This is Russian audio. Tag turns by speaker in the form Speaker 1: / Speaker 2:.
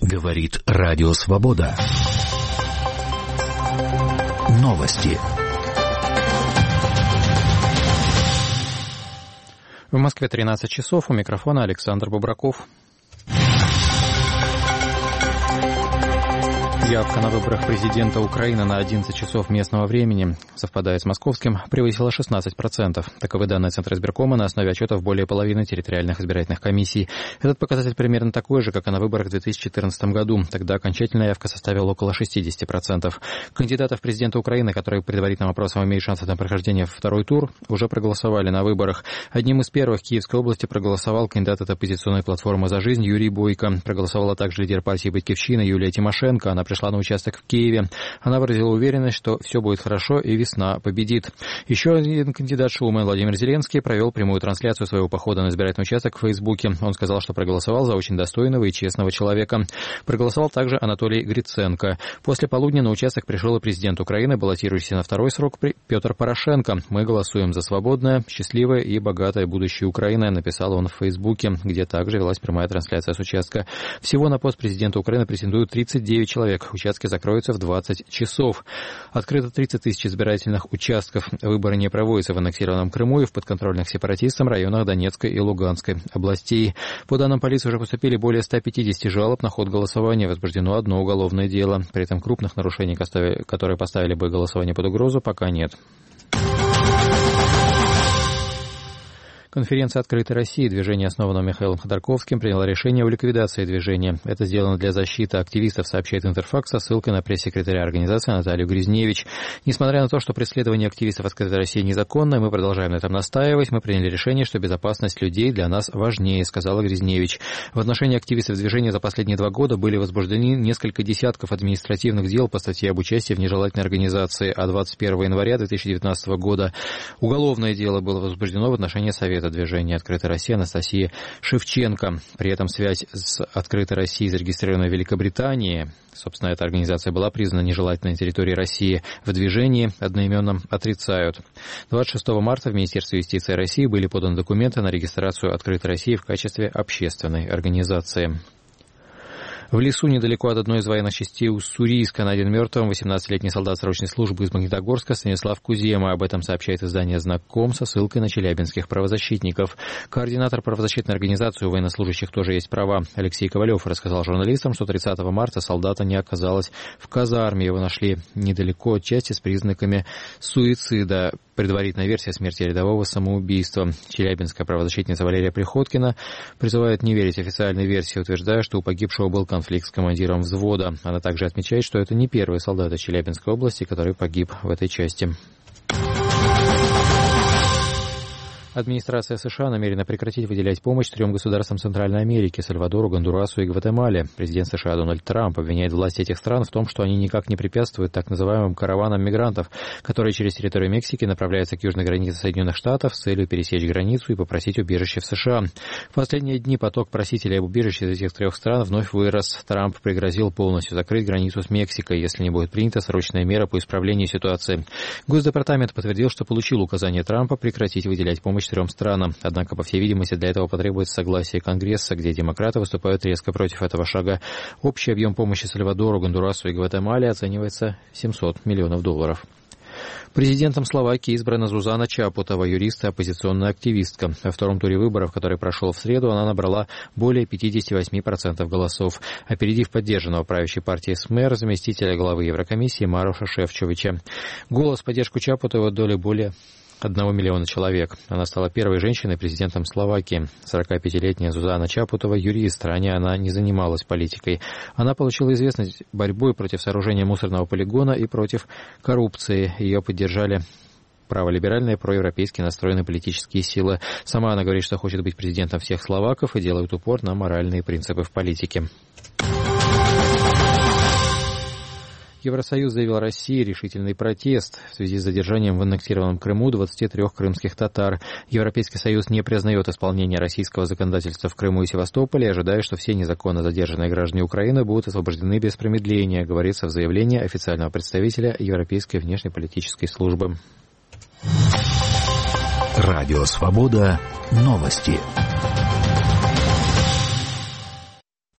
Speaker 1: Говорит Радио Свобода. Новости.
Speaker 2: В Москве 13 часов. У микрофона Александр Бубраков. Явка на выборах президента Украины на 11 часов местного времени, совпадает с московским, превысила 16%. Таковы данные Центра избиркома на основе отчетов более половины территориальных избирательных комиссий. Этот показатель примерно такой же, как и на выборах в 2014 году. Тогда окончательная явка составила около 60%. Кандидатов в президента Украины, которые предварительным опросом имеют шансы на прохождение в второй тур, уже проголосовали на выборах. Одним из первых в Киевской области проголосовал кандидат от оппозиционной платформы «За жизнь» Юрий Бойко. Проголосовала также лидер партии «Батькивщина» Юлия Тимошенко. Она пришла на участок в Киеве. Она выразила уверенность, что все будет хорошо и весна победит. Еще один кандидат Шумэн Владимир Зеленский провел прямую трансляцию своего похода на избирательный участок в Фейсбуке. Он сказал, что проголосовал за очень достойного и честного человека. Проголосовал также Анатолий Гриценко. После полудня на участок пришел и президент Украины, баллотирующийся на второй срок Петр Порошенко. «Мы голосуем за свободное, счастливое и богатое будущее Украины», написал он в Фейсбуке, где также велась прямая трансляция с участка. Всего на пост президента Украины претендуют 39 человек. Участки закроются в 20 часов. Открыто 30 тысяч избирательных участков. Выборы не проводятся в аннексированном Крыму и в подконтрольных сепаратистам районах Донецкой и Луганской областей. По данным полиции, уже поступили более 150 жалоб на ход голосования. Возбуждено одно уголовное дело. При этом крупных нарушений, которые поставили бы голосование под угрозу, пока нет. Конференция «Открытой России», движение, основанное Михаилом Ходорковским, приняло решение о ликвидации движения. Это сделано для защиты активистов, сообщает Интерфакс со ссылкой на пресс-секретаря организации Наталью Гризневич. Несмотря на то, что преследование активистов «Открытой России» незаконно, мы продолжаем на этом настаивать. Мы приняли решение, что безопасность людей для нас важнее, сказала Гризневич. В отношении активистов движения за последние 2 года были возбуждены несколько десятков административных дел по статье об участии в нежелательной организации, а 21 января 2019 года уголовное дело было возбуждено в отношении Совета движения «Открытая Россия» Анастасии Шевченко. При этом связь с «Открытой Россией», зарегистрированной в Великобритании, собственно, эта организация была признана нежелательной на территории России, в движении одноименном отрицают. 26 марта в Министерстве юстиции России были поданы документы на регистрацию «Открытой России» в качестве общественной организации. В лесу недалеко от одной из военных частей Уссурийска найден мертвым 18-летний солдат срочной службы из Магнитогорска Станислав Кузема. Об этом сообщает издание «Знаком» со ссылкой на челябинских правозащитников. Координатор правозащитной организации «У военнослужащих тоже есть права» Алексей Ковалев рассказал журналистам, что 30 марта солдата не оказалось в казарме. Его нашли недалеко от части с признаками суицида. Предварительная версия смерти рядового самоубийства. Челябинская правозащитница Валерия Приходкина призывает не верить официальной версии, утверждая, что у погибшего был конфликт с командиром взвода. Она также отмечает, что это не первый солдат из Челябинской области, который погиб в этой части. Администрация США намерена прекратить выделять помощь 3 государствам Центральной Америки – Сальвадору, Гондурасу и Гватемале. Президент США Дональд Трамп обвиняет власти этих стран в том, что они никак не препятствуют так называемым караванам мигрантов, которые через территорию Мексики направляются к южной границе Соединенных Штатов с целью пересечь границу и попросить убежище в США. В последние дни поток просителей об убежище из этих 3 стран вновь вырос. Трамп пригрозил полностью закрыть границу с Мексикой, если не будет принята срочная мера по исправлению ситуации. Госдепартамент подтвердил, что получил указание Трампа прекратить выделять помощь 3 странам. Однако, по всей видимости, для этого потребуется согласие Конгресса, где демократы выступают резко против этого шага. Общий объем помощи Сальвадору, Гондурасу и Гватемале оценивается в $700 миллионов. Президентом Словакии избрана Зузана Чапутова, юрист и оппозиционная активистка. Во втором туре выборов, который прошел в среду, она набрала более 58% голосов, опередив поддержанного правящей партией СМЕР заместителя главы Еврокомиссии Мароша Шефчовича. Голос в поддержку Чапутовой отдали более 1 миллиона человек. Она стала первой женщиной президентом Словакии. 45-летняя Зузана Чапутова – юрист. Ранее она не занималась политикой. Она получила известность борьбой против сооружения мусорного полигона и против коррупции. Ее поддержали праволиберальные, проевропейски настроенные политические силы. Сама она говорит, что хочет быть президентом всех словаков и делает упор на моральные принципы в политике. Евросоюз заявил России решительный протест в связи с задержанием в аннексированном Крыму 23 крымских татар. Европейский Союз не признает исполнение российского законодательства в Крыму и Севастополе, ожидая, что все незаконно задержанные граждане Украины будут освобождены без промедления, говорится в заявлении официального представителя Европейской внешнеполитической службы.
Speaker 1: Радио «Свобода». Новости.